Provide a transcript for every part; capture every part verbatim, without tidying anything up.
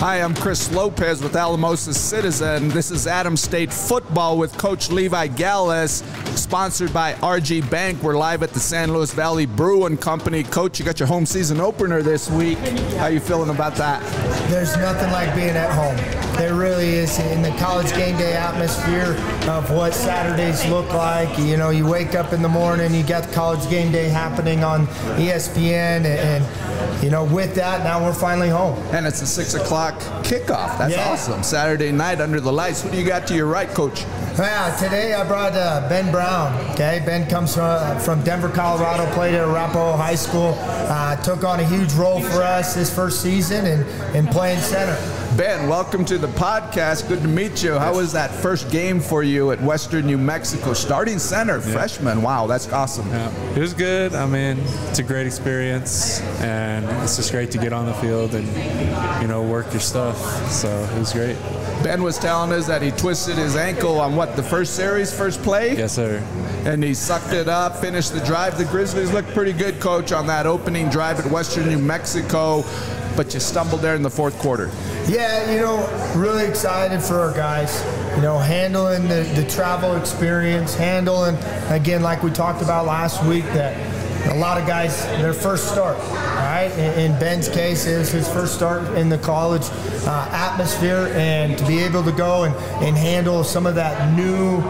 Hi, I'm Chris Lopez with Alamosa Citizen. This is Adams State Football with Coach Levi Galles, sponsored by R G Bank. We're live at the San Luis Valley Brewing Company. Coach, you got your home season opener this week. How you feeling about that? There's nothing like being at home. There really is, in the college game day atmosphere of what Saturdays look like. You know, you wake up in the morning, you got the college game day happening on E S P N, and, and you know, with that, now we're finally home. And it's a six o'clock kickoff. That's yeah. awesome. Saturday night under the lights. Who do you got to your right, Coach? Yeah, today I brought uh, Ben Brown. Okay, Ben comes from, uh, from Denver, Colorado, played at Arapahoe High School, uh, took on a huge role for us this first season and, and playing center. Ben, welcome to the podcast. Good to meet you. How was that first game for you at Western New Mexico? Starting center, yeah. freshman. Wow, that's awesome. Yeah. It was good. I mean, it's a great experience, and it's just great to get on the field and, you know, work your stuff. So it was great. Ben was telling us that he twisted his ankle on what, the first series, first play? Yes, sir. And he sucked it up, finished the drive. The Grizzlies looked pretty good, Coach, on that opening drive at Western New Mexico, but you stumbled there in the fourth quarter. Yeah, you know, really excited for our guys. You know, handling the, the travel experience, handling, again, like we talked about last week, that a lot of guys, their first start, right? In, in Ben's case, it was his first start in the college uh, atmosphere, and to be able to go and, and handle some of that new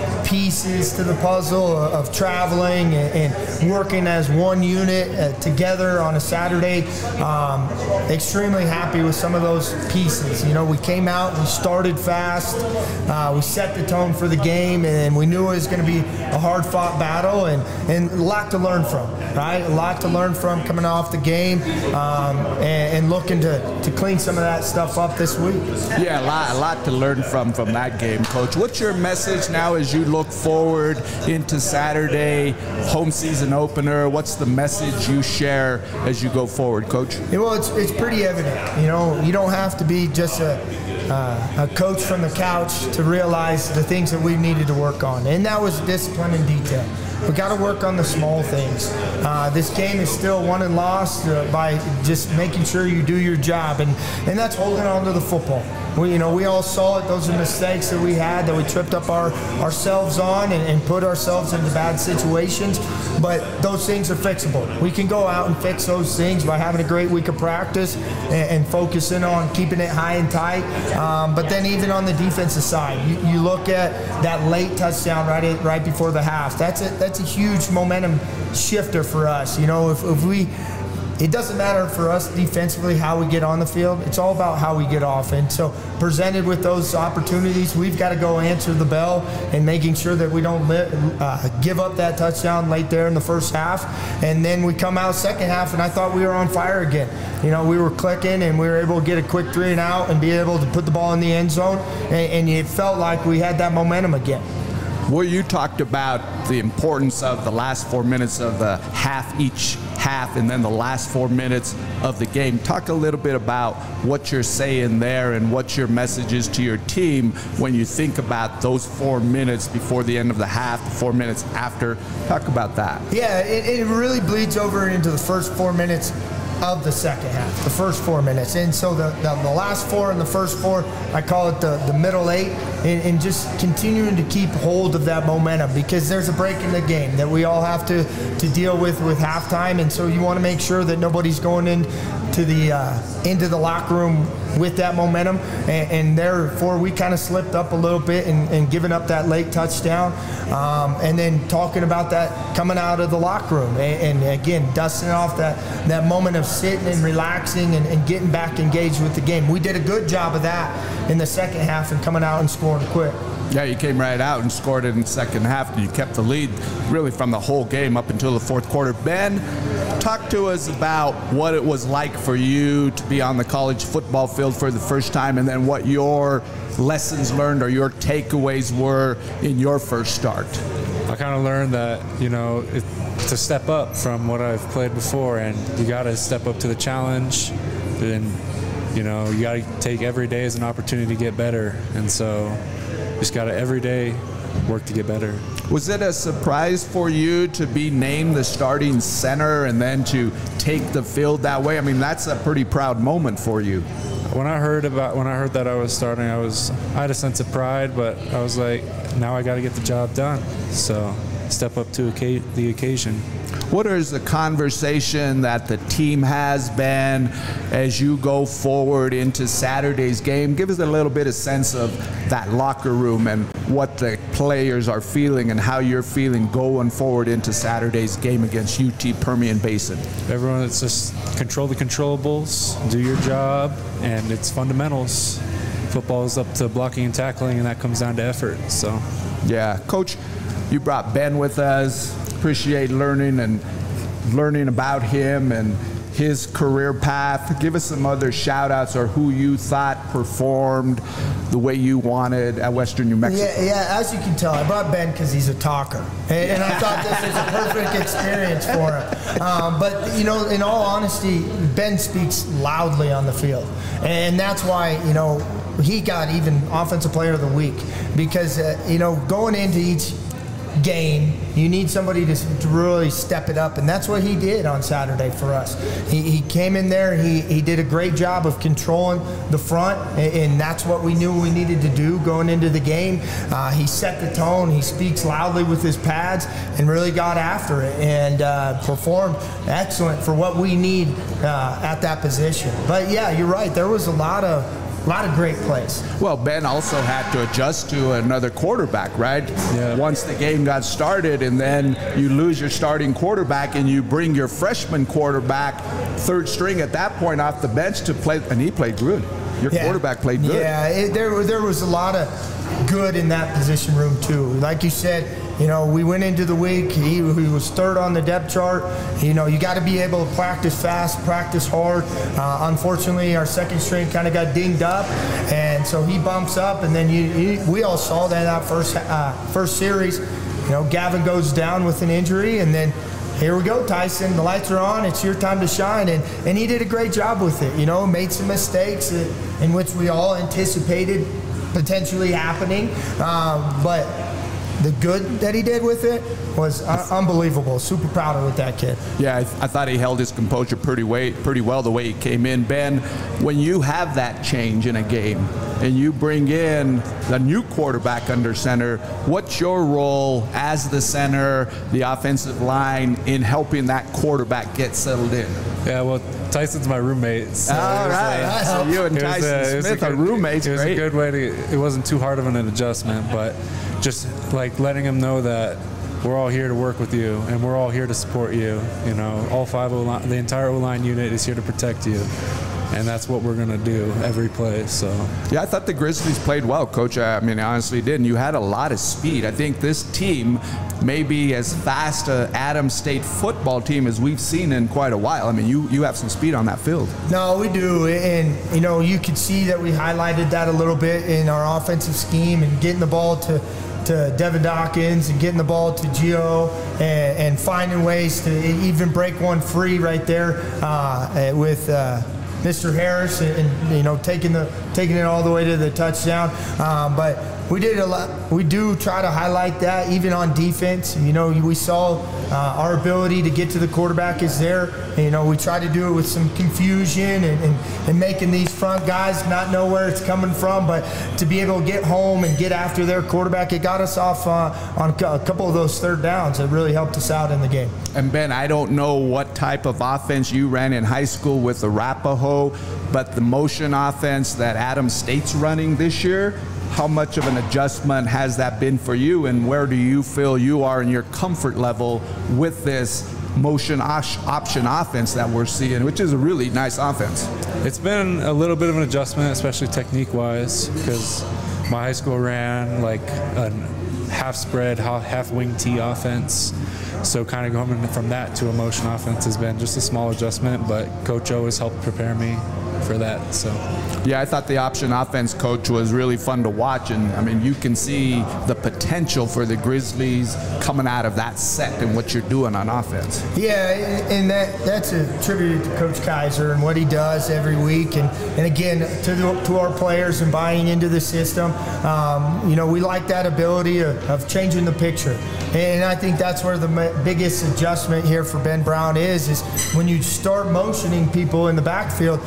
pieces to the puzzle of traveling and, and working as one unit uh, together on a Saturday. Um, extremely happy with some of those pieces. You know, we came out, we started fast, uh, we set the tone for the game, and we knew it was going to be a hard-fought battle, and, and a lot to learn from, right? A lot to learn from coming off the game, um, and, and looking to, to clean some of that stuff up this week. Yeah, a lot, a lot to learn from from that game, Coach. What's your message now as you look forward into Saturday, home season opener? What's the message you share as you go forward, Coach? Yeah, well, it's it's pretty evident. You know, you don't have to be just a uh, a coach from the couch to realize the things that we needed to work on, and that was discipline and detail. We got to work on the small things. Uh, this game is still won and lost uh, by just making sure you do your job, and, and that's holding on to the football. We, you know, we all saw it. Those are mistakes that we had that we tripped up our ourselves on and, and put ourselves into bad situations. But those things are fixable. We can go out and fix those things by having a great week of practice and, and focusing on keeping it high and tight. Um, but then even on the defensive side, you, you look at that late touchdown right at, right before the half. That's a that's a huge momentum shifter for us. You know, if, if we. It doesn't matter for us defensively how we get on the field. It's all about how we get off. And so presented with those opportunities, we've got to go answer the bell and making sure that we don't let, uh, give up that touchdown late there in the first half. And then we come out second half, and I thought we were on fire again. You know, we were clicking, and we were able to get a quick three and out and be able to put the ball in the end zone. And, and it felt like we had that momentum again. Well, you talked about the importance of the last four minutes of the half each half and then the last four minutes of the game. Talk a little bit about what you're saying there and what your message is to your team when you think about those four minutes before the end of the half, the four minutes after. Talk about that. Yeah, it, it really bleeds over into the first four minutes of the second half, the first four minutes. And so the, the, the last four and the first four, I call it the, the middle eight, and, and just continuing to keep hold of that momentum, because there's a break in the game that we all have to, to deal with with halftime. And so you want to make sure that nobody's going in to the uh, into the locker room with that momentum, and, and therefore we kind of slipped up a little bit and, and giving up that late touchdown, um, and then talking about that coming out of the locker room, and, and again dusting off that, that moment of sitting and relaxing and, and getting back engaged with the game. We did a good job of that in the second half and coming out and scoring quick. Yeah, you came right out and scored it in the second half, and you kept the lead really from the whole game up until the fourth quarter. Ben, talk to us about what it was like for you to be on the college football field for the first time, and then what your lessons learned or your takeaways were in your first start. I kind of learned that, you know, it, to step up from what I've played before, and you got to step up to the challenge, and, you know, you got to take every day as an opportunity to get better. And so just got to every day work to get better. Was it a surprise for you to be named the starting center and then to take the field that way? I mean, that's a pretty proud moment for you. when I heard about when I heard that I was starting, I was I had a sense of pride, but I was like, now I got to get the job done. So step up to the occasion. What is the conversation that the team has been as you go forward into Saturday's game? Give us a little bit of sense of that locker room and what the players are feeling and how you're feeling going forward into Saturday's game against U T Permian Basin. Everyone, it's just control the controllables, do your job, and it's fundamentals. Football is up to blocking and tackling, and that comes down to effort. So, yeah, Coach, you brought Ben with us. Appreciate learning and learning about him and his career path. Give us some other shout outs or who you thought performed the way you wanted at Western New Mexico. Yeah, yeah, as you can tell, I brought Ben because he's a talker. And, and I thought this was a perfect experience for him. Um, but, you know, in all honesty, Ben speaks loudly on the field. And that's why, you know, he got even Offensive Player of the Week. Because, uh, you know, going into each game, you need somebody to, to really step it up, and that's what he did on Saturday for us. He, he came in there, he, he did a great job of controlling the front, and, and that's what we knew we needed to do going into the game. Uh, he set the tone, he speaks loudly with his pads, and really got after it, and uh, performed excellent for what we need uh, at that position. But yeah, you're right, there was a lot of A lot of great plays. Well, Ben also had to adjust to another quarterback, right? Yeah. Once the game got started, and then you lose your starting quarterback, and you bring your freshman quarterback, third string at that point, off the bench to play, and he played good. Your yeah. quarterback played good. Yeah, it, there, there was a lot of good in that position room too. Like you said, you know, we went into the week, he, he was third on the depth chart. You know, you got to be able to practice fast, practice hard. Uh, unfortunately, our second string kind of got dinged up, and so he bumps up, and then you, you we all saw that that first uh, first series. You know, Gavin goes down with an injury, and then here we go, Tyson. The lights are on. It's your time to shine. And, and he did a great job with it. You know, made some mistakes in which we all anticipated potentially happening. Um, but the good that he did with it was uh, unbelievable. Super proud of with that kid. Yeah, I, th- I thought he held his composure pretty way, pretty well the way he came in. Ben, when you have that change in a game and you bring in the new quarterback under center, what's your role as the center, the offensive line, in helping that quarterback get settled in? Yeah, well, Tyson's my roommate. So All right, a, so you and Tyson a, Smith good, are roommates. It was great. a good way to. It wasn't too hard of an adjustment, but just like letting him know that we're all here to work with you and we're all here to support you. You know, all five O-line, the entire O-line unit is here to protect you. And that's what we're going to do every play. So yeah, I thought the Grizzlies played well, Coach. I mean, I honestly did. And you had a lot of speed. I think this team may be as fast a Adams State football team as we've seen in quite a while. I mean, you, you have some speed on that field. No, we do. And, you know, you could see that we highlighted that a little bit in our offensive scheme and getting the ball to to Devin Dawkins and getting the ball to Gio and, and finding ways to even break one free right there uh, with uh, Mister Harris and, and you know taking the taking it all the way to the touchdown. Um, but we did a lot. We do try to highlight that even on defense. You know, we saw uh, our ability to get to the quarterback is there. And, you know, we try to do it with some confusion and, and, and making these front guys not know where it's coming from. But to be able to get home and get after their quarterback, it got us off uh, on a couple of those third downs. It really helped us out in the game. And Ben, I don't know what type of offense you ran in high school with the Arapahoe, but the motion offense that Adams State's running this year, how much of an adjustment has that been for you, and where do you feel you are in your comfort level with this motion option offense that we're seeing, which is a really nice offense? It's been a little bit of an adjustment, especially technique-wise, because my high school ran like a half spread, half wing T offense. So kind of going from that to a motion offense has been just a small adjustment, but Coach O has helped prepare me for that. So yeah, I thought the option offense, Coach, was really fun to watch, and I mean, you can see the potential for the Grizzlies coming out of that set and what you're doing on offense. Yeah, and that that's a tribute to Coach Kaiser and what he does every week, and, and again to the, to our players and buying into the system. Um, you know, we like that ability of, of changing the picture, and I think that's where the biggest adjustment here for Ben Brown is is when you start motioning people in the backfield, it's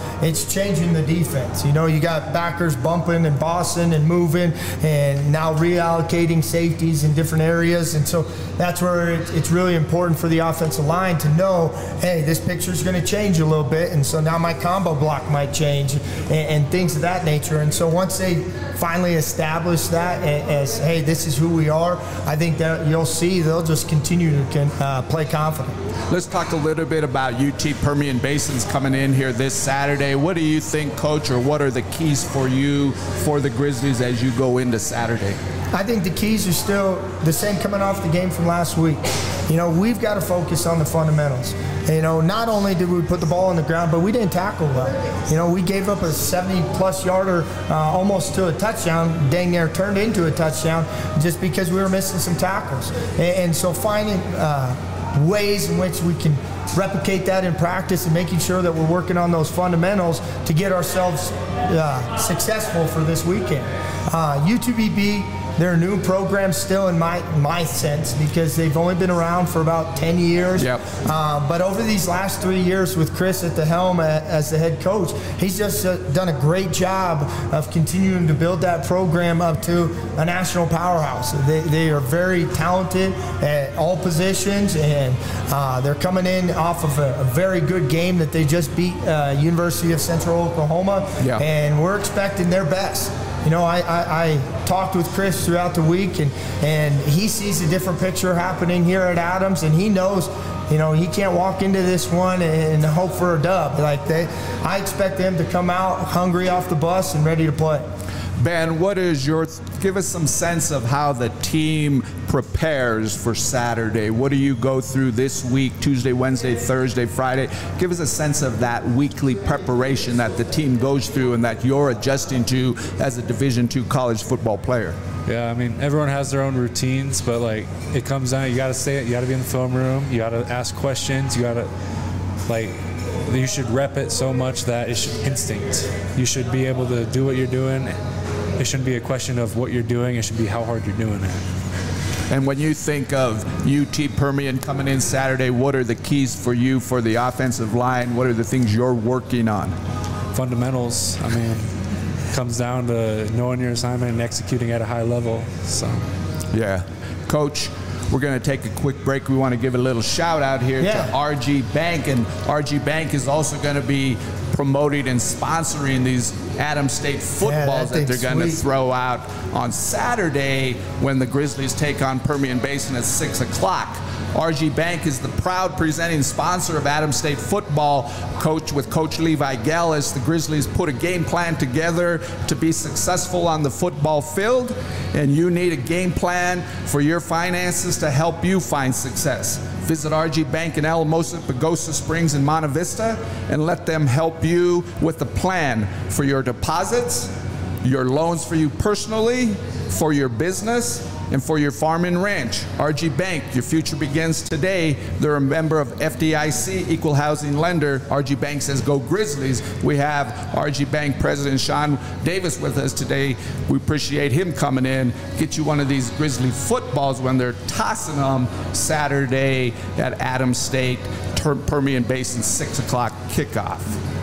changing the defense. You know, you got backers bumping and bossing and moving, and now reallocating safeties in different areas. And so that's where it, it's really important for the offensive line to know, hey, this picture is going to change a little bit, and so now my combo block might change, and, and things of that nature. And so once they finally establish that as, hey, this is who we are, I think that you'll see they'll just continue to uh, play confident. Let's talk a little bit about U T Permian Basin's coming in here this Saturday. What do you think, Coach, or what are the keys for you for the Grizzlies as you go into Saturday? I think the keys are still the same coming off the game from last week. You know, we've got to focus on the fundamentals. You know, not only did we put the ball on the ground, but we didn't tackle well. You know, we gave up a seventy-plus yarder uh, almost to a touchdown, dang near turned into a touchdown, just because we were missing some tackles. And, and so finding uh, ways in which we can replicate that in practice and making sure that we're working on those fundamentals to get ourselves uh, successful for this weekend. Uh, U T B B, they're a new program still in my my sense because they've only been around for about ten years. Yep. Uh, but over these last three years with Chris at the helm as the head coach, he's just uh, done a great job of continuing to build that program up to a national powerhouse. They, they are very talented at all positions, and uh, they're coming in off of a, a very good game that they just beat uh, University of Central Oklahoma, yeah. and we're expecting their best. You know, I, I, I talked with Chris throughout the week, and, and he sees a different picture happening here at Adams, and he knows, you know, he can't walk into this one and hope for a dub. Like they, I expect them to come out hungry off the bus and ready to play. Ben, what is your, give us some sense of how the team prepares for Saturday. What do you go through this week, Tuesday, Wednesday, Thursday, Friday? Give us a sense of that weekly preparation that the team goes through and that you're adjusting to as a Division two college football player. Yeah, I mean, everyone has their own routines, but like it comes down, you got to stay, you got to be in the film room, you got to ask questions, you got to, like, you should rep it so much that it should instinct. You should be able to do what you're doing. It shouldn't be a question of what you're doing. It should be how hard you're doing it. And when you think of U T Permian coming in Saturday, what are the keys for you for the offensive line? What are the things you're working on? Fundamentals. I mean, comes down to knowing your assignment and executing at a high level. So, yeah. Coach, we're going to take a quick break. We want to give a little shout out here yeah. to R G Bank, and R G Bank is also going to be promoting and sponsoring these Adams State footballs yeah, that that they're going to throw out on Saturday when the Grizzlies take on Permian Basin at six o'clock. R G Bank is the proud presenting sponsor of Adams State football. Coach with Coach Levi Gallis, the Grizzlies put a game plan together to be successful on the football field, and you need a game plan for your finances to help you find success. Visit R G Bank in Alamosa, Pagosa Springs, and Monte Vista, and let them help you with a plan for your deposits, your loans for you personally, for your business, and for your farm and ranch. R G Bank, your future begins today. They're a member of F D I C, Equal Housing Lender. R G Bank says, go Grizzlies. We have R G Bank President Sean Davis with us today. We appreciate him coming in. Get you one of these Grizzly footballs when they're tossing them Saturday at Adams State, Permian Basin, six o'clock kickoff.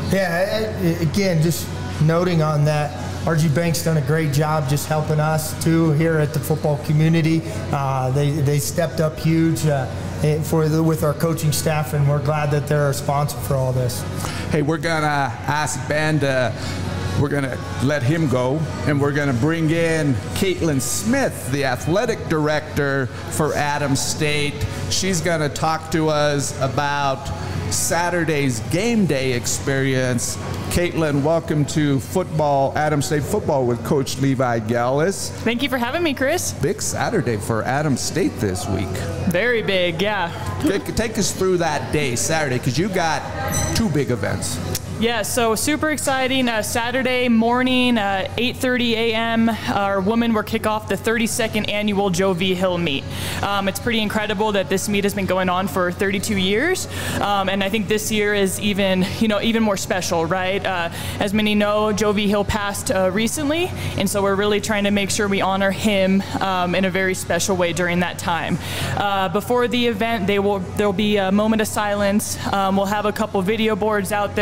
Yeah, again, just noting on that, R G Bank's done a great job just helping us too here at the football community. Uh, they they stepped up huge uh, for the, with our coaching staff, and we're glad that they're a sponsor for all this. Hey, we're gonna ask Ben to, we're gonna let him go, and we're gonna bring in Caitlin Smith, the athletic director for Adams State. She's gonna talk to us about Saturday's game day experience. Caitlin, welcome to football, Adams State football with Coach Levi Gallis. Thank you for having me, Chris. Big Saturday for Adams State this week. Very big, yeah. Take, take us through that day, Saturday, because you got two big events. Yeah, so super exciting. Uh, Saturday morning, uh, eight thirty a m, our women will kick off the thirty-second annual Joe V. Hill meet. Um, it's pretty incredible that this meet has been going on for thirty-two years, um, and I think this year is even, you know, even more special, right? Uh, as many know, Joe V. Hill passed uh, recently, and so we're really trying to make sure we honor him um, in a very special way during that time. Uh, before the event, they will there will be a moment of silence. Um, we'll have a couple video boards out there just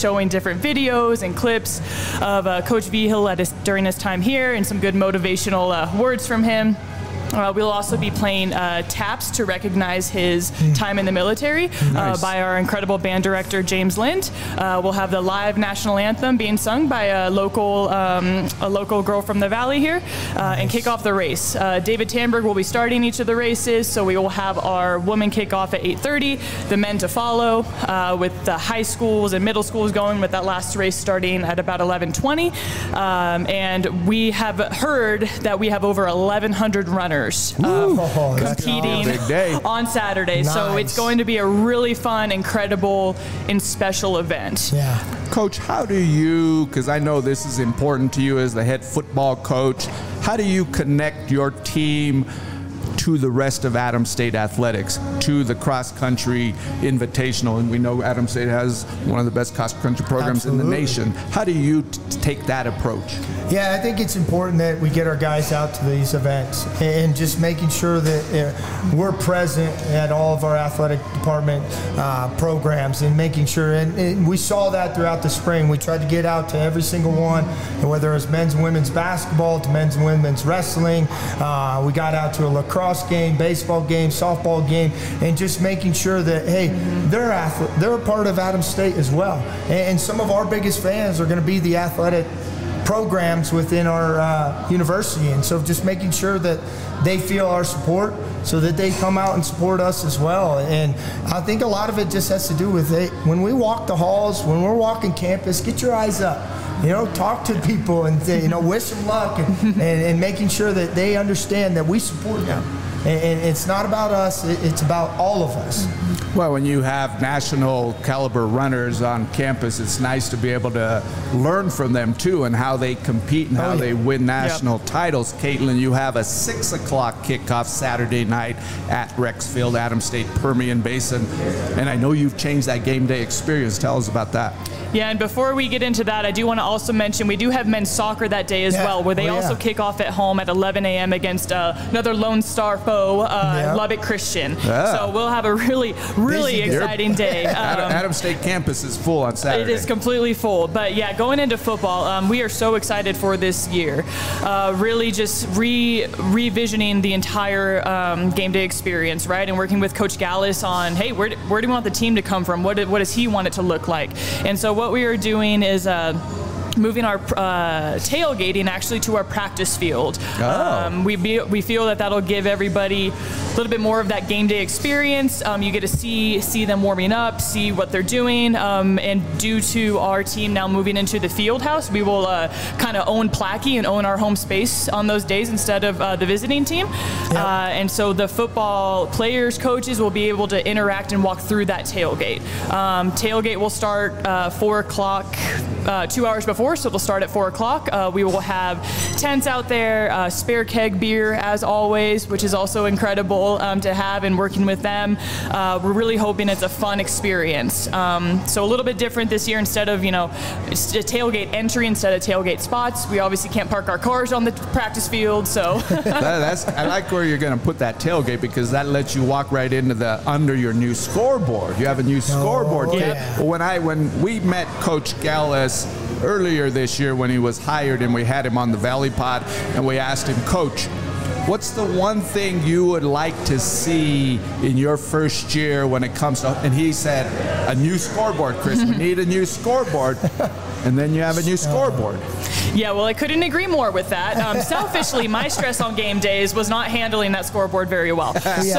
showing different videos and clips of uh, Coach Vigil at his, during his time here, and some good motivational uh, words from him. Uh, we'll also be playing uh, taps to recognize his mm. time in the military nice. uh, by our incredible band director, James Lind. Uh, we'll have the live national anthem being sung by a local um, a local girl from the Valley here, uh, nice. and kick off the race. Uh, David Tamberg will be starting each of the races, so we will have our women kick off at eight thirty, the men to follow, uh, with the high schools and middle schools going with that last race starting at about eleven twenty. Um, and we have heard that we have over eleven hundred runners Um, oh, competing on Saturday. Nice. So it's going to be a really fun, incredible, and special event. Yeah. Coach, how do you, because I know this is important to you as the head football coach, how do you connect your team to the rest of Adams State Athletics, to the cross-country invitational? And we know Adams State has one of the best cross-country programs Absolutely. in the nation. How do you t- take that approach? Yeah, I think it's important that we get our guys out to these events and just making sure that uh, we're present at all of our athletic department uh, programs and making sure, and, and we saw that throughout the spring. We tried to get out to every single one, and whether it was men's and women's basketball to men's and women's wrestling, uh, we got out to a lacrosse game, baseball game, softball game, and just making sure that, hey, they're athlete, they're a part of Adams State as well. And, and some of our biggest fans are going to be the athletic programs within our uh, university, and so just making sure that they feel our support so that they come out and support us as well. And I think a lot of it just has to do with it. When we walk the halls, when we're walking campus, get your eyes up. You know, talk to people and, you know, wish them luck, and, and, and making sure that they understand that we support them. And, and it's not about us, it's about all of us. Well, when you have national caliber runners on campus, it's nice to be able to learn from them too, and how they compete and how oh, yeah. they win national yep. titles. Caitlin, you have a six o'clock kickoff Saturday night at Rexfield, Adams State Permian Basin, and I know you've changed that game day experience. Tell us about that. Yeah, and before we get into that, I do want to also mention we do have men's soccer that day as yeah. well, where they oh, also yeah. kick off at home at eleven a.m. against uh, another Lone Star foe, uh, yeah. Lubbock Christian. Yeah. So we'll have a really, really Busy exciting day. Um, Adams State campus is full on Saturday. It is completely full. But yeah, going into football, um, we are so excited for this year. Uh, really just re revisioning the entire um, game day experience, right? And working with Coach Gallus on, hey, where do, where do we want the team to come from? What, do, what does he want it to look like? And so what we are doing is uh, moving our uh, tailgating actually to our practice field. Oh. Um, we be, we feel that that'll give everybody a little bit more of that game day experience. Um, you get to see see them warming up, see what they're doing, um, and due to our team now moving into the field house, we will uh, kind of own Plaquey and own our home space on those days instead of uh, the visiting team. Yep. Uh, and so the football players, coaches will be able to interact and walk through that tailgate. Um, tailgate will start uh, four o'clock, uh, two hours before, so it'll start at four o'clock. Uh, we will have tents out there, uh, spare keg beer as always, which is also incredible um, to have, and working with them. Uh, we're really hoping it's a fun experience. Um, so a little bit different this year. Instead of, you know, it's a tailgate entry instead of tailgate spots, we obviously can't park our cars on the practice field, so. that, that's, I like where you're going to put that tailgate, because that lets you walk right into the, under your new scoreboard. You have a new scoreboard. Oh, yeah. When I, when we met Coach Gallus earlier this year when he was hired, and we had him on the Valley Pod, and we asked him, Coach, what's the one thing you would like to see in your first year when it comes to, and he said, a new scoreboard, Chris. We need a new scoreboard. And then you have a new scoreboard. Yeah, well, I couldn't agree more with that. Um, selfishly, my stress on game days was not handling that scoreboard very well. Yeah. So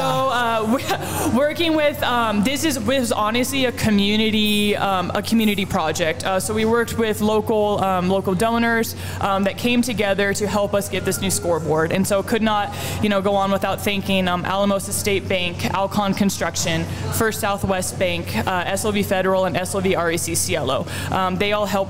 uh, working with, um, this is was honestly a community um, a community project. Uh, so we worked with local um, local donors um, that came together to help us get this new scoreboard. And so could not, you know, go on without thanking um, Alamos State Bank, Alcon Construction, First Southwest Bank, uh, S L V Federal, and S L V R A C C L O. Um, they all helped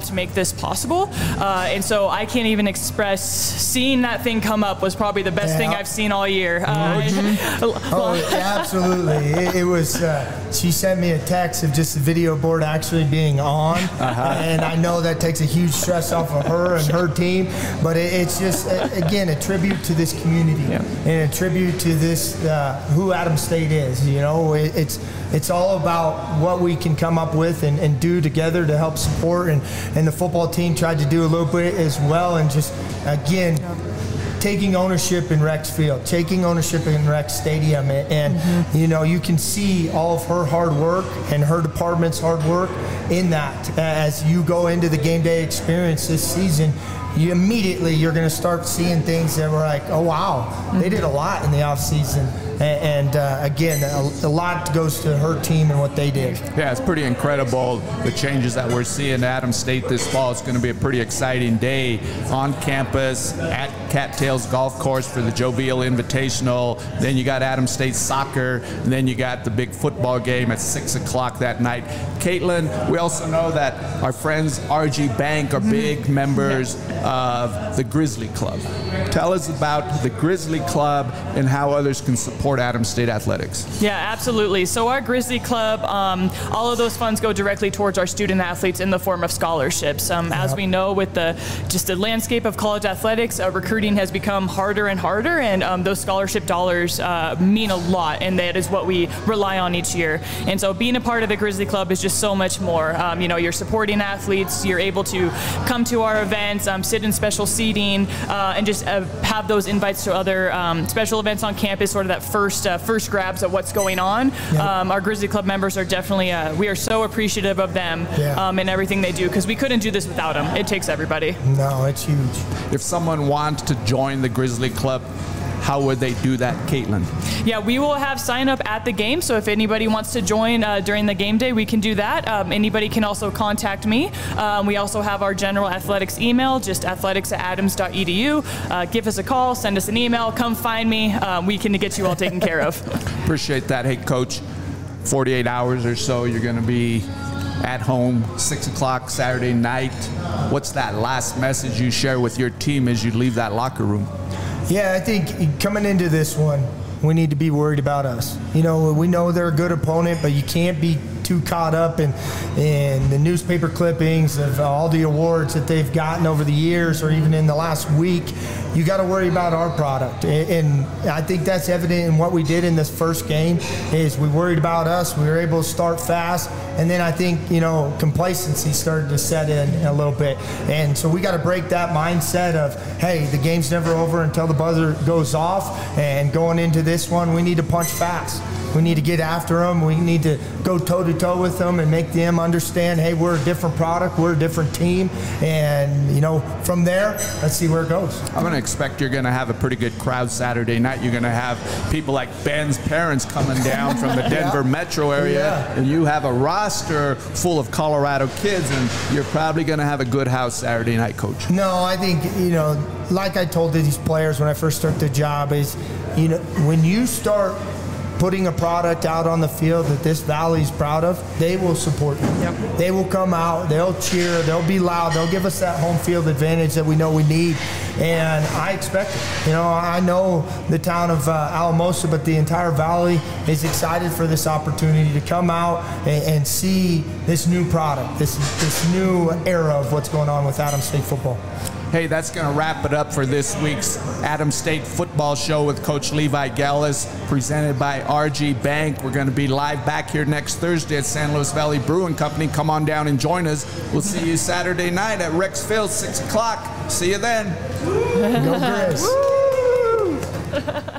helped make this possible. Uh, and so I can't even express, seeing that thing come up was probably the best yeah. thing I've seen all year. Mm-hmm. Uh, oh, absolutely. It, it was, uh, she sent me a text of just the video board actually being on. Uh-huh. And I know that takes a huge stress off of her and her team. But it, it's just, again, a tribute to this community yeah. and a tribute to this, uh, who Adams State is. You know, it, it's it's all about what we can come up with and, and do together to help support. And, and the football team tried to do a little bit as well. And just, again, taking ownership in Rex Field, taking ownership in Rex Stadium, and, and mm-hmm. you know, you can see all of her hard work and her department's hard work in that. As you go into the game day experience this season, you immediately you're going to start seeing things that were like, oh wow, mm-hmm. they did a lot in the off season. And uh, again, a, a lot goes to her team and what they did. Yeah, it's pretty incredible, the changes that we're seeing at Adams State this fall. It's going to be a pretty exciting day on campus at Cattails Golf Course for the Joe Veal Invitational. Then you got Adams State soccer, and then you got the big football game at six o'clock that night. Caitlin, we also know that our friends R G Bank are big members of the Grizzly Club. Tell us about the Grizzly Club and how others can support Adams State Athletics. Yeah, absolutely. So our Grizzly Club, um, all of those funds go directly towards our student athletes in the form of scholarships. Um, yep. As we know, with the just the landscape of college athletics, uh, recruiting has become harder and harder, and um, those scholarship dollars uh, mean a lot, and that is what we rely on each year. And so being a part of the Grizzly Club is just so much more. Um, you know, you're supporting athletes, you're able to come to our events, um, sit in special seating, uh, and just uh, have those invites to other um, special events on campus, sort of that first uh, first grabs at what's going on. Yep. Um, our Grizzly Club members are definitely, uh, we are so appreciative of them yeah. um, and everything they do, because we couldn't do this without them. It takes everybody. No, it's huge. If someone wants to join the Grizzly Club, how would they do that, Caitlin? Yeah, we will have sign up at the game, so if anybody wants to join uh, during the game day, we can do that. Um, anybody can also contact me. Um, we also have our general athletics email, just athletics at adams dot e d u. Uh, give us a call, send us an email, come find me. Um, we can get you all taken care of. Appreciate that. Hey, Coach, forty-eight hours or so, you're going to be at home, six o'clock Saturday night. What's that last message you share with your team as you leave that locker room? Yeah, I think coming into this one, we need to be worried about us. You know, we know they're a good opponent, but you can't be too caught up in, in the newspaper clippings of all the awards that they've gotten over the years or even in the last week. You got to worry about our product. And I think that's evident in what we did in this first game is we worried about us. We were able to start fast. And then I think, you know, complacency started to set in a little bit. And so we got to break that mindset of, hey, the game's never over until the buzzer goes off. And going into this one, we need to punch fast. We need to get after them. We need to go toe-to-toe with them and make them understand, hey, we're a different product. We're a different team. And, you know, from there, let's see where it goes. I'm going to expect you're going to have a pretty good crowd Saturday night. You're going to have people like Ben's parents coming down from the Denver yeah. metro area. Yeah. And you have a roster full of Colorado kids, and you're probably going to have a good house Saturday night, Coach. No, I think, you know, like I told these players when I first started the job is, you know, when you start putting a product out on the field that this valley's proud of, they will support you. Yep. They will come out, they'll cheer, they'll be loud, they'll give us that home field advantage that we know we need, and I expect it. You know, I know the town of uh, Alamosa, but the entire valley is excited for this opportunity to come out and, and see this new product, this, this new era of what's going on with Adams State football. Hey, that's going to wrap it up for this week's Adams State Football Show with Coach Levi Gallis, presented by R G Bank. We're going to be live back here next Thursday at San Luis Valley Brewing Company. Come on down and join us. We'll see you Saturday night at Rex Field, six o'clock. See you then. Go Grizz.